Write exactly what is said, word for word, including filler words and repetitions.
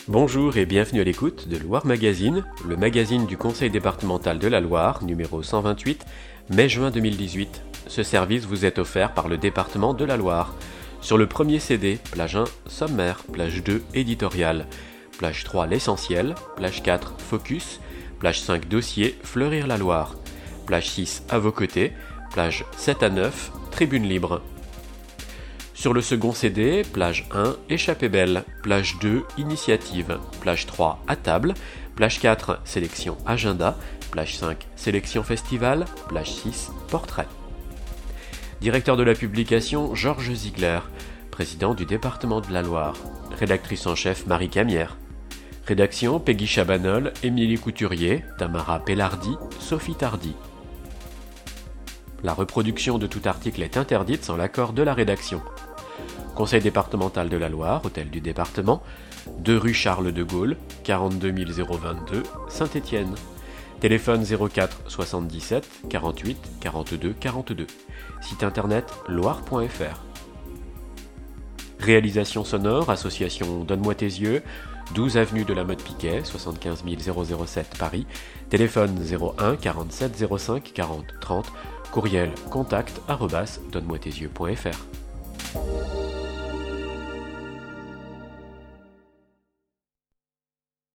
Bonjour et bienvenue à l'écoute de Loire Magazine, le magazine du Conseil départemental de la Loire, numéro cent vingt-huit, mai-juin deux mille dix-huit. Ce service vous est offert par le département de la Loire. Sur le premier C D, plage un, sommaire, plage deux, éditorial, plage trois, l'essentiel, plage quatre, focus, plage cinq, dossier, fleurir la Loire, plage six, à vos côtés, plage sept à neuf, tribune libre. Sur le second C D, plage un, échappée belle, plage deux, initiative, plage trois, à table, plage quatre, sélection agenda, plage cinq, sélection festival, plage six, portrait. Directeur de la publication, Georges Ziegler, président du département de la Loire, rédactrice en chef Marie Camière. Rédaction, Peggy Chabanol, Émilie Couturier, Tamara Pellardi, Sophie Tardy. La reproduction de tout article est interdite sans l'accord de la rédaction. Conseil départemental de la Loire, hôtel du département, deux rue Charles de Gaulle, quarante-deux mille vingt-deux, Saint-Étienne. Téléphone zéro quatre soixante-dix-sept quarante-huit quarante-deux quarante-deux. Site internet loire point f r. Réalisation sonore, association Donne-moi tes yeux, douze avenue de la Motte Piquet, soixante-quinze mille sept Paris. Téléphone zéro un quarante-sept zéro cinq quarante trente. Courriel contact arobase donne moi tes yeux point f r.